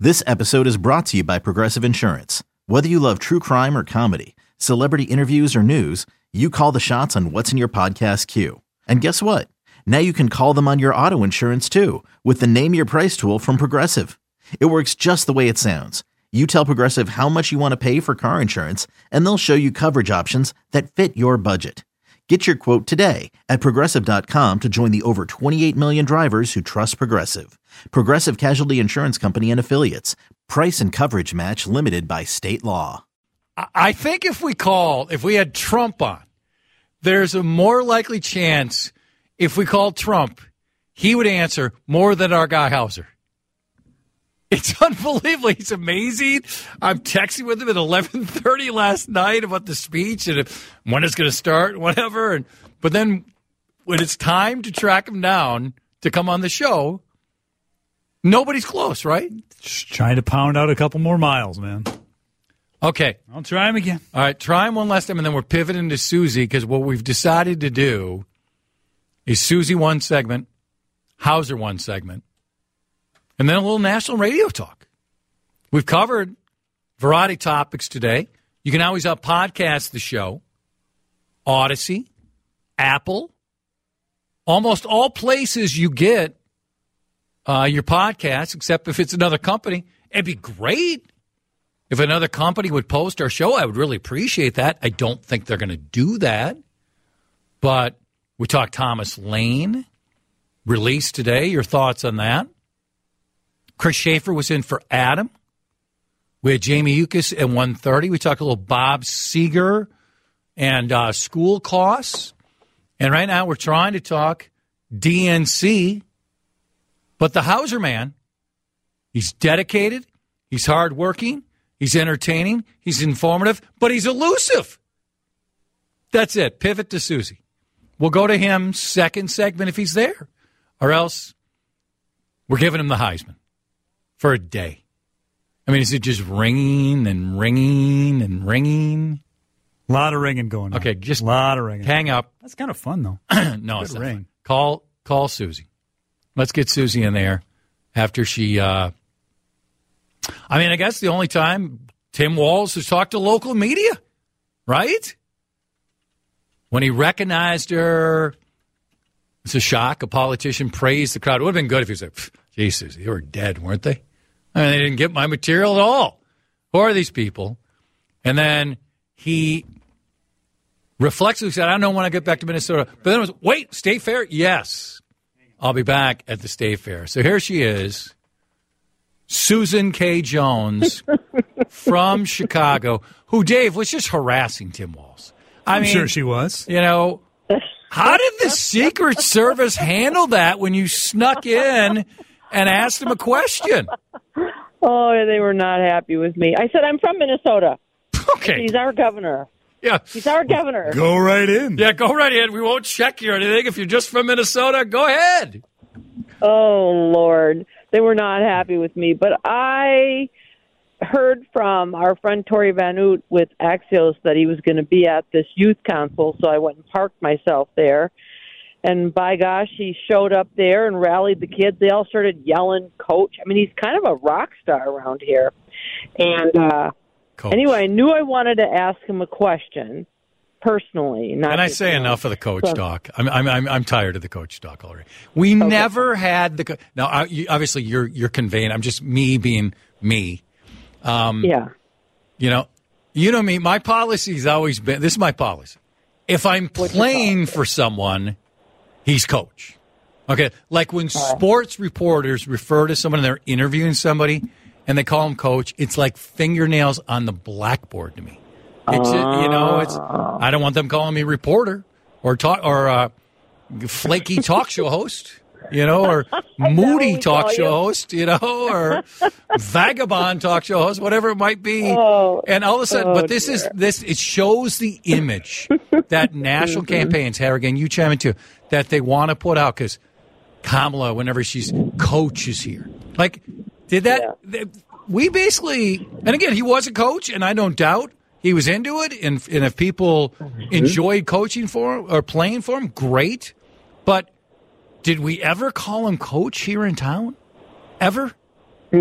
This episode is brought to you by Progressive Insurance. Whether you love true crime or comedy, celebrity interviews or news, you call the shots on what's in your podcast queue. And guess what? Now you can call them on your auto insurance too with the Name Your Price tool from Progressive. It works just the way it sounds. You tell Progressive how much you want to pay for car insurance, and they'll show you coverage options that fit your budget. Get your quote today at Progressive.com to join the over 28 million drivers who trust Progressive. Progressive Casualty Insurance Company and Affiliates. Price and coverage match limited by state law. I think if we had Trump on, there's a more likely chance if we called Trump, he would answer more than our guy Hauser. It's unbelievable. He's amazing. I'm texting with him at 11:30 last night about the speech and when it's going to start, whatever. But then when it's time to track him down to come on the show, nobody's close, right? Just trying to pound out a couple more miles, man. Okay. I'll try him again. All right, try him one last time, and then we're pivoting to Susie because what we've decided to do is Susie one segment, Hauser one segment, and then a little national radio talk. We've covered a variety of topics today. You can always podcast the show, Odyssey, Apple, almost all places you get your podcast, except if it's another company. It'd be great if another company would post our show. I would really appreciate that. I don't think they're going to do that. But we talked Thomas Lane, released today. Your thoughts on that? Chris Schaefer was in for Adam. We had Jamie Yukas at 1:30. We talked a little Bob Seger and school costs. And right now we're trying to talk DNC. But the Hauser man, he's dedicated, he's hardworking, he's entertaining, he's informative, but he's elusive. That's it. Pivot to Susie. We'll go to him second segment if he's there. Or else we're giving him the Heisman for a day. I mean, is it just ringing and ringing and ringing? A lot of ringing going on. Okay, just a lot of ringing. Hang up. That's kind of fun, though. No, Good it's not ring. fun. Call Susie. Let's get Susie in there after she I guess the only time Tim Walz has talked to local media, right? When he recognized her, it's a shock. A politician praised the crowd. It would have been good if he said, Jesus, they were dead, weren't they? I mean, they didn't get my material at all. Who are these people? And then he reflexively said, I don't know when I get back to Minnesota. But then it was, wait, State Fair? Yes. I'll be back at the State Fair. So here she is, Susan K. Jones from Chicago, who, Dave, was just harassing Tim Walz. I'm sure she was. You know, how did the Secret Service handle that when you snuck in and asked him a question? Oh, they were not happy with me. I said, I'm from Minnesota. Okay. He's our governor. Yeah. He's our governor. Go right in. Yeah, go right in. We won't check you or anything. If you're just from Minnesota, go ahead. Oh, Lord. They were not happy with me. But I heard from our friend Tori Van Oot with Axios that he was going to be at this youth council, so I went and parked myself there. And by gosh, he showed up there and rallied the kids. They all started yelling, Coach. I mean, he's kind of a rock star around here. And anyway, I knew I wanted to ask him a question personally. Can I say enough of the coach talk? I'm tired of the coach talk already. We never had the now. Obviously, you're conveying. I'm just me being me. Yeah. You know me. My policy's always been. This is my policy. If I'm playing for someone, he's coach. Okay, like when sports reporters refer to someone and they're interviewing somebody and they call him coach, it's like fingernails on the blackboard to me. It's I don't want them calling me reporter or flaky talk show host, or moody talk show host, or vagabond talk show host, whatever it might be. And all of a sudden, but this it shows the image that national campaigns, Harrigan, you chime in too, that they want to put out because Kamala, whenever she's coach, is here. Like, did that? Yeah. We basically, and again, he was a coach, and I don't doubt he was into it. And if people enjoyed coaching for him or playing for him, great. But did we ever call him coach here in town? Ever?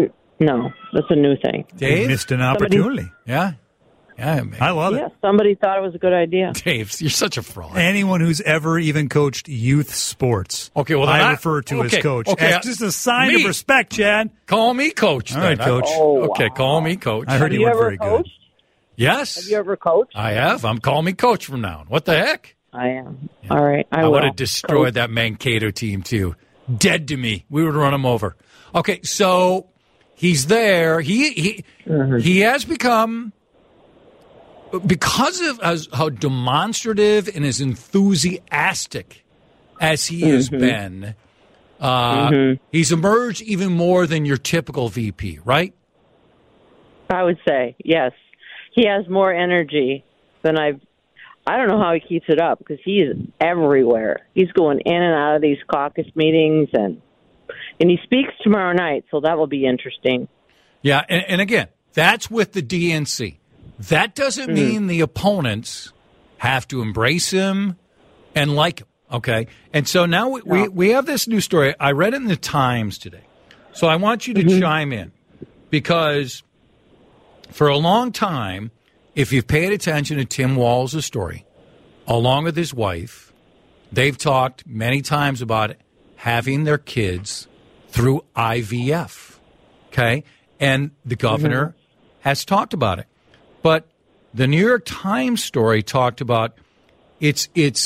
No, that's a new thing. Dave? Missed an opportunity. Yeah. Yeah, man. I love Yeah, it. somebody thought it was a good idea. Dave, you're such a fraud. Anyone who's ever even coached youth sports, Okay, well, then I refer to as coach. Okay, as just a sign me. of respect, Chad. Call me coach. All then. right, coach. Okay, call me coach. I heard Have you you weren't ever very coached? good. Yes. Have you ever coached? I have. I'm calling me coach from now on. What the heck? I am. All right, I would will. have destroyed that Mankato team, too. Dead to me. We would run him over. Okay, so he's there. He has become, because of how demonstrative and as enthusiastic as he has been, he's emerged even more than your typical VP, right? I would say, yes. He has more energy than I don't know how he keeps it up because he is everywhere. He's going in and out of these caucus meetings, and he speaks tomorrow night, so that will be interesting. Yeah, and again, that's with the DNC. That doesn't mean the opponents have to embrace him and like him, okay? And so now we have this new story. I read it in the Times today. So I want you to chime in because for a long time, if you've paid attention to Tim Walz' story, along with his wife, they've talked many times about having their kids through IVF, okay? And the governor has talked about it. But the New York Times story talked about it's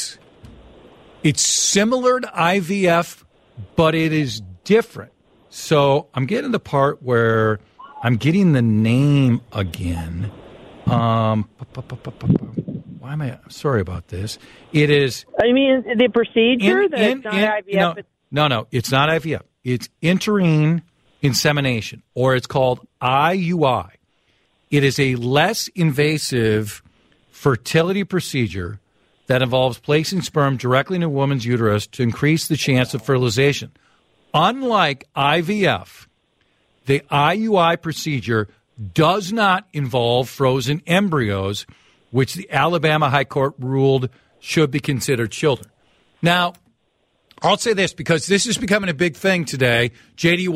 similar to IVF, but it is different. So I'm getting the part where I'm getting the name again. Why am I? Sorry about this. It is. I mean, the procedure that's not IVF. No, it's not IVF. It's intrauterine insemination, or it's called IUI. It is a less invasive fertility procedure that involves placing sperm directly in a woman's uterus to increase the chance of fertilization. Unlike IVF, the IUI procedure does not involve frozen embryos, which the Alabama High Court ruled should be considered children. Now, I'll say this because this is becoming a big thing today. J.D.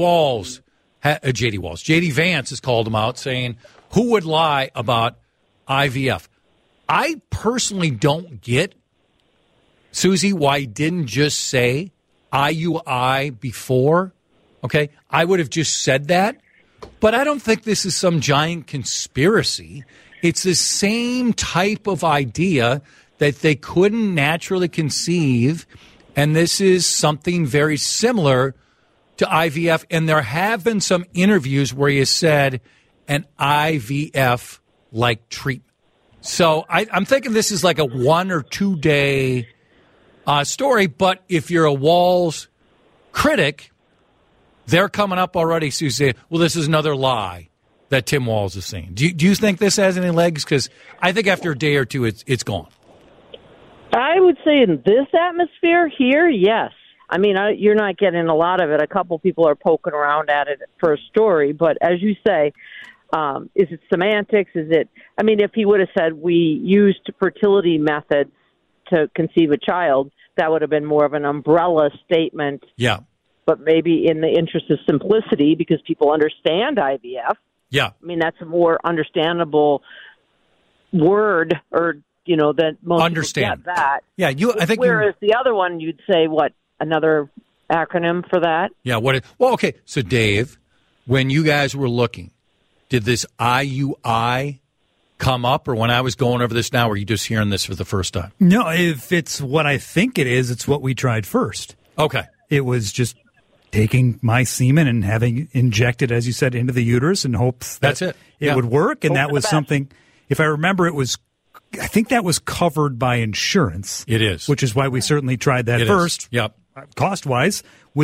Vance has called him out saying, who would lie about IVF? I personally don't get, Susie, why he didn't just say IUI before. Okay, I would have just said that. But I don't think this is some giant conspiracy. It's the same type of idea that they couldn't naturally conceive, and this is something very similar to IVF. And there have been some interviews where he has said an IVF-like treatment. So I'm thinking this is like a 1 or 2 day story, but if you're a Walz critic, they're coming up already, Susie. Well, this is another lie that Tim Walz is saying. Do you think this has any legs? Because I think after a day or two, it's gone. I would say in this atmosphere here, yes. I mean, you're not getting a lot of it. A couple people are poking around at it for a story. But as you say, is it semantics? Is it? I mean, if he would have said we used fertility methods to conceive a child, that would have been more of an umbrella statement. Yeah. But maybe in the interest of simplicity, because people understand IVF. Yeah. I mean, that's a more understandable word, or that most understand people get that. Yeah, I think. Whereas the other one, you'd say what, another acronym for that? Yeah. Well, okay. So, Dave, when you guys were looking, did this IUI come up, or when I was going over this now, were you just hearing this for the first time? No, if it's what I think it is, it's what we tried first. Okay. It was just taking my semen and having injected, as you said, into the uterus in hopes that it would work. And that was something, if I remember, I think that was covered by insurance. It is. Which is why we certainly tried that first. Yep. Cost-wise,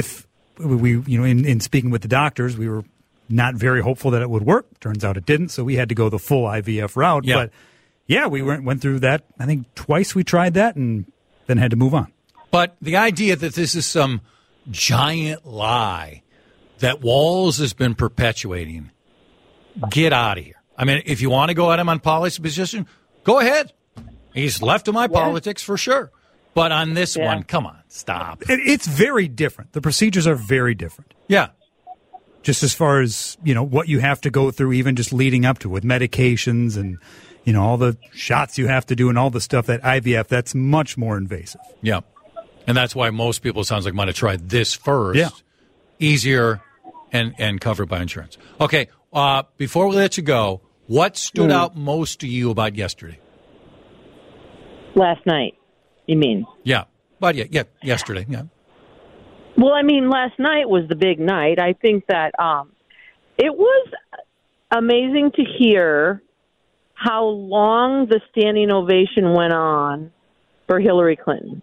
in speaking with the doctors, we were not very hopeful that it would work. Turns out it didn't, so we had to go the full IVF route. Yeah. But, yeah, we went through that. I think twice we tried that and then had to move on. But the idea that this is some giant lie that Walz has been perpetuating, get out of here. I mean, if you want to go at him on policy position, go ahead. He's left of my politics for sure. But on this one, come on, stop. It's very different. The procedures are very different. Yeah. just as far as, what you have to go through, even just leading up to with medications and, all the shots you have to do and all the stuff that IVF, that's much more invasive. Yeah. And that's why most people, it sounds like, might have tried this first. Yeah. Easier and covered by insurance. Okay. Before we let you go, what stood out most to you about yesterday? Last night, you mean? Yeah. But yeah, yesterday. Yeah. Well, I mean, last night was the big night. I think that it was amazing to hear how long the standing ovation went on for Hillary Clinton.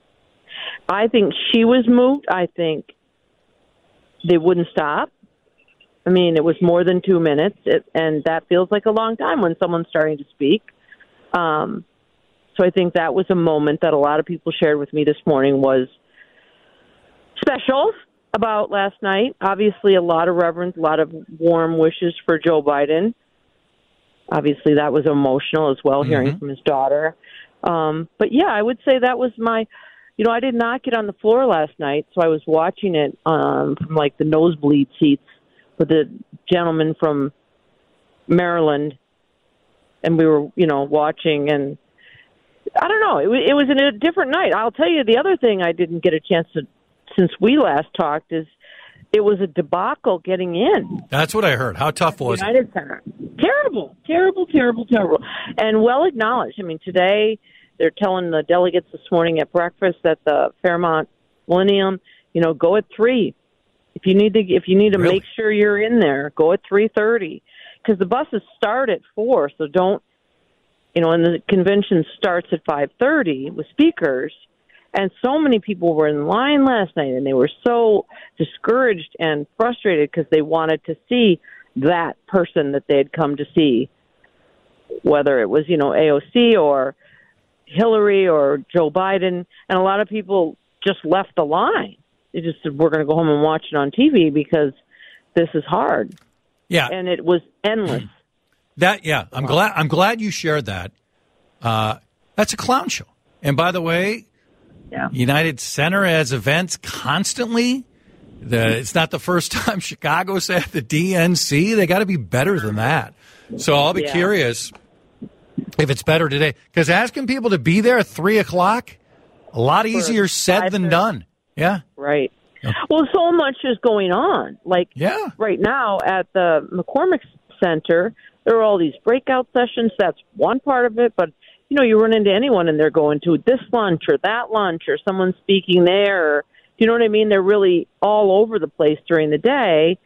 I think she was moved. I think they wouldn't stop. I mean, it was more than 2 minutes, and that feels like a long time when someone's starting to speak. So I think that was a moment that a lot of people shared with me this morning was special about last night. Obviously, a lot of reverence, a lot of warm wishes for Joe Biden. Obviously, that was emotional as well, hearing from his daughter. But, yeah, I would say that was my, I did not get on the floor last night, so I was watching it from, the nosebleed seats with the gentleman from Maryland, and we were, watching, and I don't know. It was a different night. I'll tell you the other thing I didn't get a chance to, since we last talked, is it was a debacle getting in. That's what I heard. How tough was it? United Center. Terrible. And well acknowledged. I mean, today they're telling the delegates this morning at breakfast at the Fairmont Millennium, go at 3. If you need to really? Make sure you're in there, go at 3:30, because the buses start at 4. So don't, and the convention starts at 5:30 with speakers. And so many people were in line last night, and they were so discouraged and frustrated because they wanted to see that person that they had come to see, whether it was, AOC or Hillary or Joe Biden. And a lot of people just left the line. They just said, we're going to go home and watch it on TV because this is hard. Yeah. And it was endless. I'm glad you shared that. That's a clown show. And by the way, United Center has events constantly. It's not the first time Chicago's at the DNC. They got to be better than that. So I'll be curious if it's better today. Because asking people to be there at 3 o'clock, a lot easier said than done. Yeah. Right. Well, so much is going on. Right now at the McCormick Center, there are all these breakout sessions. That's one part of it. But, you run into anyone and they're going to this lunch or that lunch or someone's speaking there. Or, you know what I mean? They're really all over the place during the day.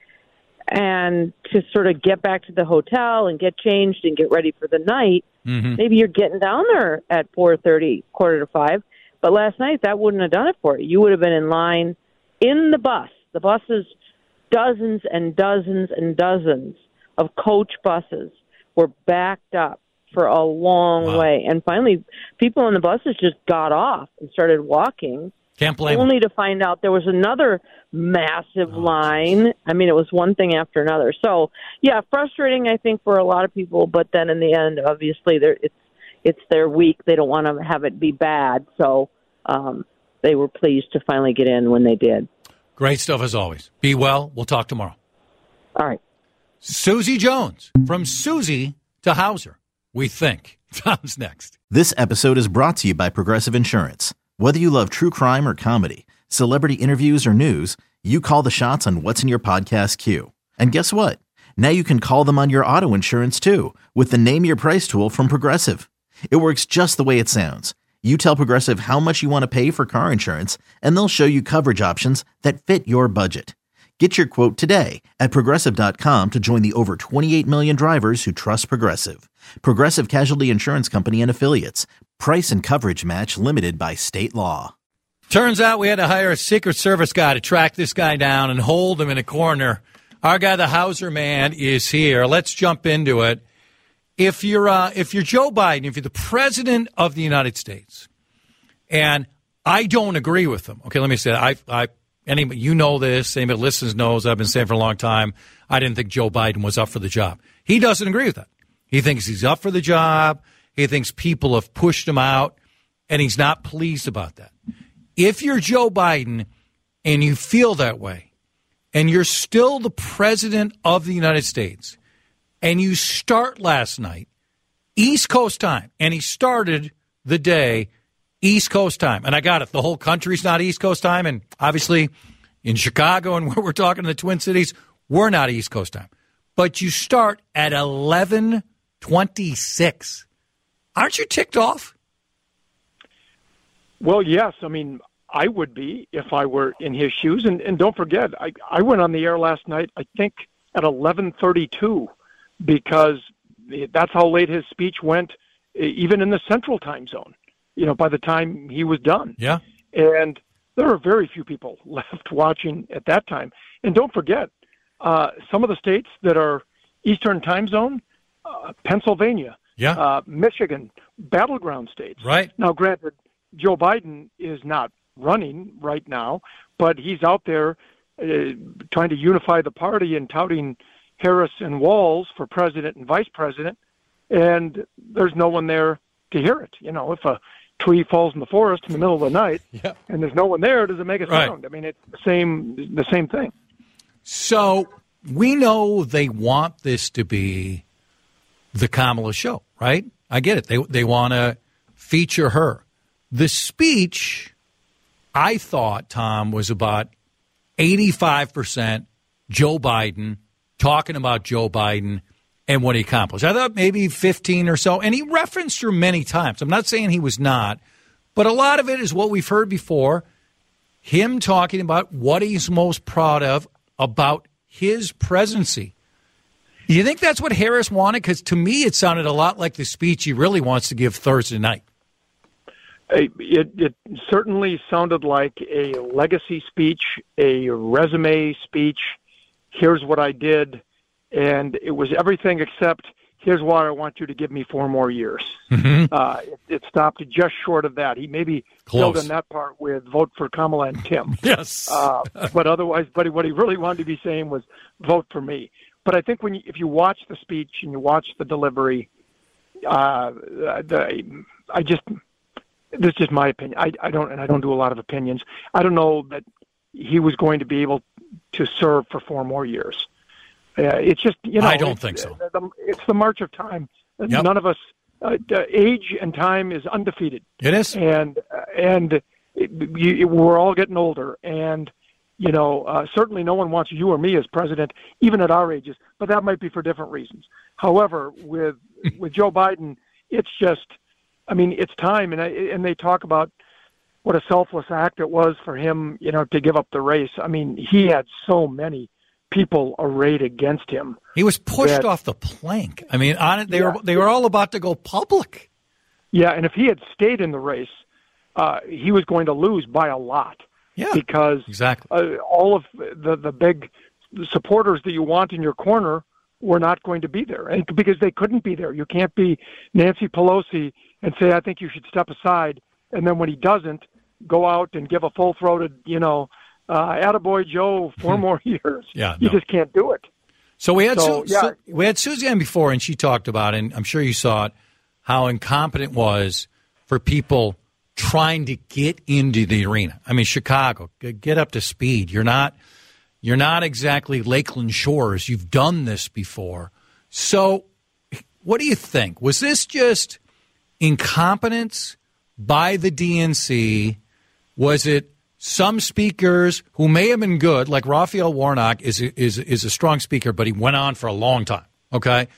And to sort of get back to the hotel and get changed and get ready for the night, maybe you're getting down there at 4:30, 4:45. But last night, that wouldn't have done it for you. You would have been in line in the bus. The buses, dozens and dozens and dozens of coach buses were backed up for a long way. And finally, people on the buses just got off and started walking. Can't blame only to find out there was another massive line. I mean, it was one thing after another. So, yeah, frustrating, I think, for a lot of people. But then in the end, obviously, it's their week. They don't want to have it be bad. So they were pleased to finally get in when they did. Great stuff as always. Be well. We'll talk tomorrow. All right. Susie Jones, from Susie to Hauser, we think. Tom's next. This episode is brought to you by Progressive Insurance. Whether you love true crime or comedy, celebrity interviews or news, you call the shots on what's in your podcast queue. And guess what? Now you can call them on your auto insurance too with the Name Your Price tool from Progressive. It works just the way it sounds. You tell Progressive how much you want to pay for car insurance, and they'll show you coverage options that fit your budget. Get your quote today at Progressive.com to join the over 28 million drivers who trust Progressive. Progressive Casualty Insurance Company and Affiliates. Price and coverage match limited by state law. Turns out we had to hire a Secret Service guy to track this guy down and hold him in a corner. Our guy, the Hauser man, is here. Let's jump into it. If you're Joe Biden, if you're the president of the United States, and I don't agree with him. Okay, let me say that. Anybody, you know this, anybody that listens knows, I've been saying for a long time, I didn't think Joe Biden was up for the job. He doesn't agree with that. He thinks he's up for the job. He thinks people have pushed him out, and he's not pleased about that. If you're Joe Biden and you feel that way, and you're still the president of the United States, and you start last night, East Coast time, and he started the day East Coast time. And I got it. The whole country's not East Coast time, and obviously in Chicago and where we're talking in the Twin Cities, we're not East Coast time. But you start at 11:26. Aren't you ticked off? Well, yes. I mean, I would be if I were in his shoes. And don't forget, I went on the air last night, I think, at 11:32, because that's how late his speech went, even in the Central Time Zone, by the time he was done. Yeah. And there are very few people left watching at that time. And don't forget, some of the states that are Eastern Time Zone, Pennsylvania, Michigan, battleground states. Right. Now, granted, Joe Biden is not running right now, but he's out there trying to unify the party and touting Harris and Walz for president and vice president, and there's no one there to hear it. If a tree falls in the forest in the middle of the night and there's no one there, does it make a sound? I mean, it's the same thing. So we know they want this to be the Kamala show, right? I get it. They want to feature her. The speech, I thought, Tom, was about 85% Joe Biden, talking about Joe Biden and what he accomplished. I thought maybe 15 or so, and he referenced her many times. I'm not saying he was not, but a lot of it is what we've heard before, him talking about what he's most proud of about his presidency. Do you think that's what Harris wanted? Because to me, it sounded a lot like the speech he really wants to give Thursday night. It certainly sounded like a legacy speech, a resume speech. Here's what I did. And it was everything except, here's why I want you to give me 4 more years. Mm-hmm. It stopped just short of that. He maybe filled in that part with vote for Kamala and Tim. Yes. But otherwise, what he really wanted to be saying was vote for me. But I think if you watch the speech and you watch the delivery, this is just my opinion. I don't do a lot of opinions. I don't know that he was going to be able to serve for 4 more years. It's just, I don't think so. It's the march of time. Yep. None of us, age and time is undefeated. It is. And we're all getting older. And, certainly no one wants you or me as president, even at our ages, but that might be for different reasons. However, with Joe Biden, it's just, it's time. And they talk about what a selfless act it was for him, to give up the race. He had so many people arrayed against him. He was pushed off the plank. They were all about to go public. Yeah, and if he had stayed in the race, he was going to lose by a lot. Yeah, because exactly. All of the big supporters that you want in your corner were not going to be there, and because they couldn't be there. You can't be Nancy Pelosi and say, I think you should step aside, and then when he doesn't, go out and give a full-throated, attaboy Joe 4 more years. Yeah, you just can't do it. So we had Susie on before, and she talked about, and I'm sure you saw it, how incompetent it was for people trying to get into the arena. Chicago, get up to speed. You're not exactly Lakeland Shores. You've done this before. So what do you think? Was this just incompetence by the DNC? Was it some speakers who may have been good, like Raphael Warnock is a strong speaker, but he went on for a long time, okay?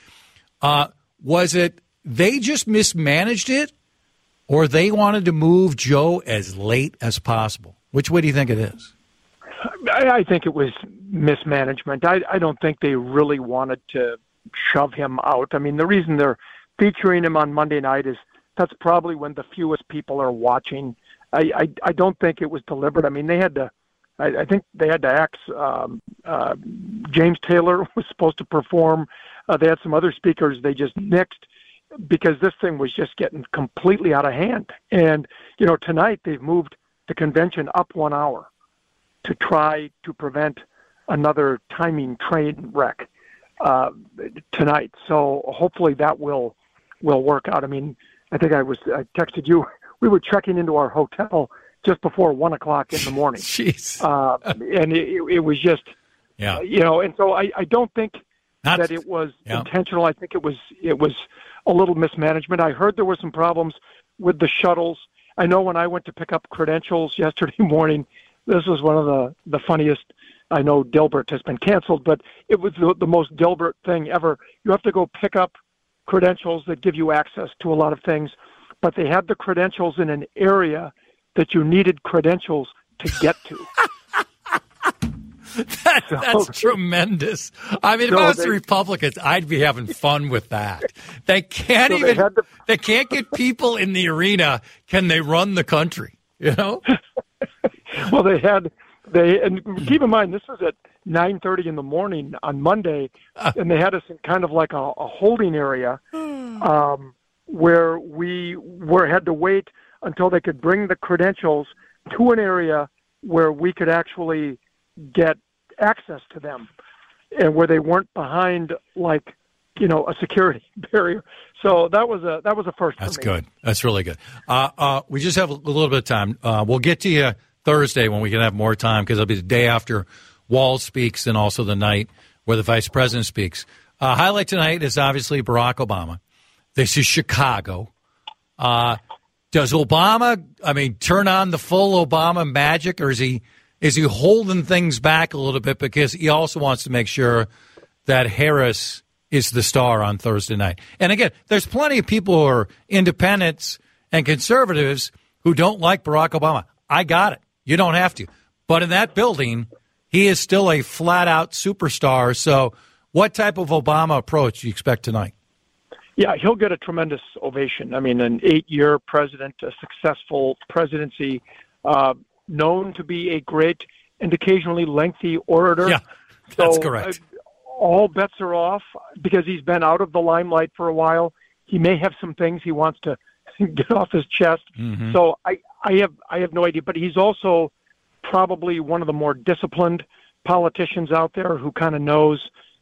Was it they just mismanaged it, or they wanted to move Joe as late as possible? Which way do you think it is? I think it was mismanagement. I don't think they really wanted to shove him out. The reason they're featuring him on Monday night is that's probably when the fewest people are watching. I don't think it was deliberate. They had to. I think they had to axe. James Taylor was supposed to perform. They had some other speakers they just nixed because this thing was just getting completely out of hand. And tonight they've moved the convention up 1 hour to try to prevent another timing train wreck tonight. So hopefully that will work out. I think I texted you. We were checking into our hotel just before 1 o'clock in the morning. Jeez. And it was just Yeah. And so I don't think that it was intentional. I think it was a little mismanagement. I heard there were some problems with the shuttles. I know when I went to pick up credentials yesterday morning, this was one of the funniest. I know Dilbert has been canceled, but it was the most Dilbert thing ever. You have to go pick up credentials that give you access to a lot of things, but they had the credentials in an area that you needed credentials to get to. That's tremendous. I mean, if I was the Republicans, I'd be having fun with that. They can't they can't get people in the arena. Can they run the country? Well, and keep in mind, this was at 9:30 in the morning on Monday, and they had us in kind of like a holding area where we had to wait until they could bring the credentials to an area where we could actually get access to them, and where they weren't behind a security barrier. So that was a first. That's for me. Good. That's really good. We just have a little bit of time. We'll get to you Thursday when we can have more time, because it'll be the day after Walz speaks and also the night where the vice president speaks. Highlight tonight is obviously Barack Obama. This is Chicago. Does Obama, turn on the full Obama magic, or is he holding things back a little bit because he also wants to make sure that Harris is the star on Thursday night? And again, there's plenty of people who are independents and conservatives who don't like Barack Obama. I got it. You don't have to. But in that building, he is still a flat-out superstar. So what type of Obama approach do you expect tonight? Yeah, he'll get a tremendous ovation. An 8-year president, a successful presidency, known to be a great and occasionally lengthy orator. Yeah, that's correct. All bets are off because he's been out of the limelight for a while. He may have some things he wants to get off his chest. Mm-hmm. So I have no idea. But he's also probably one of the more disciplined politicians out there who kind of knows,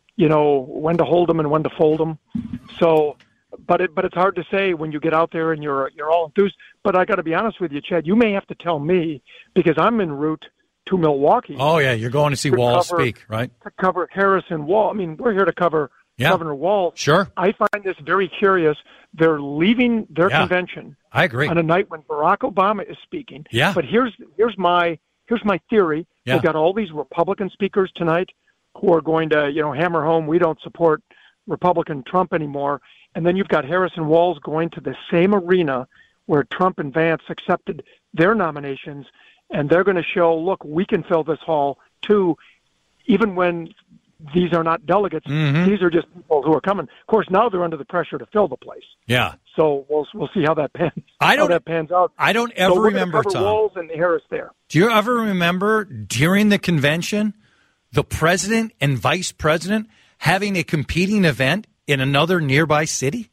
when to hold them and when to fold them. So, but it's hard to say when you get out there and you're all enthused. But I got to be honest with you, Chad. You may have to tell me, because I'm en route to Milwaukee. Oh yeah, you're going to see Walz speak, right? To cover Harris and Walz. We're here to cover Governor Walz. Sure. I find this very curious. They're leaving their convention. I agree. On a night when Barack Obama is speaking. Yeah. But here's my theory. Yeah. They've got all these Republican speakers tonight who are going to, hammer home, we don't support Republican Trump anymore. And then you've got Harris and Walz going to the same arena where Trump and Vance accepted their nominations, and they're going to show, look, we can fill this hall too, even when these are not delegates. Mm-hmm. These are just people who are coming. Of course, now they're under the pressure to fill the place. Yeah. So we'll see how that pans out. I don't ever remember, Tom. Walz and Harris there. Do you ever remember during the convention, the president and vice president having a competing event in another nearby city?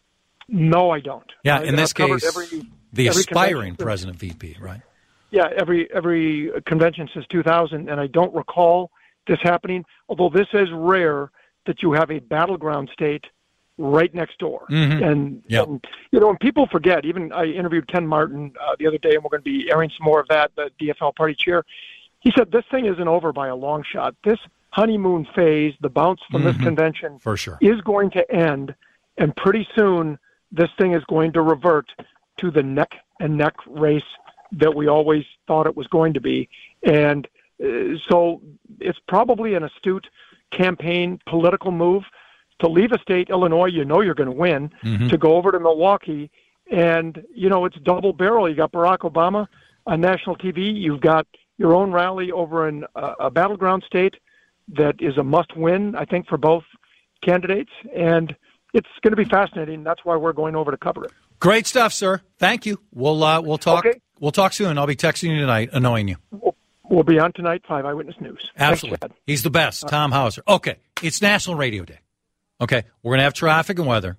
No, I don't. Yeah, in this case, the aspiring president VP, right? Yeah, every convention since 2000, and I don't recall this happening, although this is rare that you have a battleground state right next door. Mm-hmm. And and people forget, even I interviewed Ken Martin the other day, and we're going to be airing some more of that, the DFL party chair. He said this thing isn't over by a long shot. This honeymoon phase, the bounce from this convention, for sure, is going to end, and pretty soon this thing is going to revert to the neck and neck race that we always thought it was going to be. And so it's probably an astute campaign political move to leave a state, Illinois, you're going to win, to go over to Milwaukee. And, it's double barrel. You got Barack Obama on national TV. You've got your own rally over in a battleground state that is a must-win, I think, for both candidates. And it's going to be fascinating. That's why we're going over to cover it. Great stuff, sir. Thank you. We'll talk. Okay. We'll talk soon. I'll be texting you tonight, annoying you. We'll be on tonight, 5 Eyewitness News. Absolutely. Thanks, he's the best, Tom Hauser. Okay, it's National Radio Day. Okay, we're going to have traffic and weather.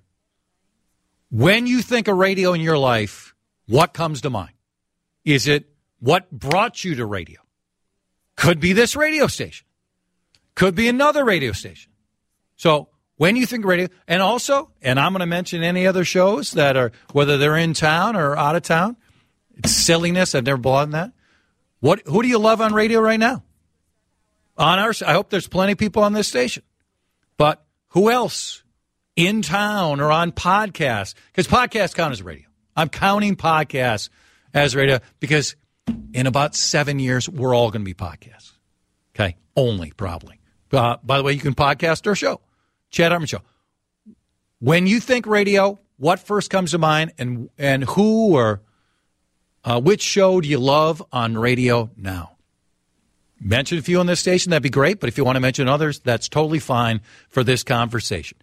When you think of radio in your life, what comes to mind? Is it what brought you to radio? Could be this radio station. Could be another radio station. So when you think radio, and also, and I'm going to mention any other shows that are, whether they're in town or out of town, it's silliness. I've never bought in that. Who do you love on radio right now? I hope there's plenty of people on this station. But who else in town or on podcasts? Because podcasts count as radio. I'm counting podcasts as radio because in about 7 years, we're all going to be podcasts. Okay? Only, probably. By the way, you can podcast our show, Chad Hartman Show. When you think radio, what first comes to mind, and who or which show do you love on radio now? Mention a few on this station, that'd be great. But if you want to mention others, that's totally fine for this conversation.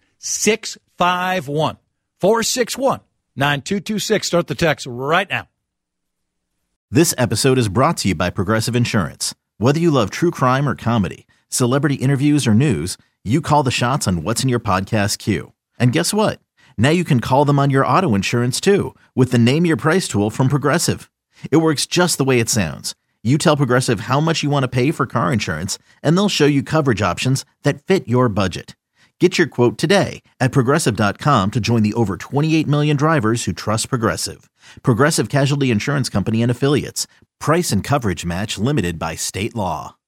651-461-9226. Start the text right now. This episode is brought to you by Progressive Insurance. Whether you love true crime or comedy, celebrity interviews or news, you call the shots on what's in your podcast queue. And guess what? Now you can call them on your auto insurance too with the Name Your Price tool from Progressive. It works just the way it sounds. You tell Progressive how much you want to pay for car insurance, and they'll show you coverage options that fit your budget. Get your quote today at Progressive.com to join the over 28 million drivers who trust Progressive. Progressive Casualty Insurance Company and Affiliates. Price and coverage match limited by state law.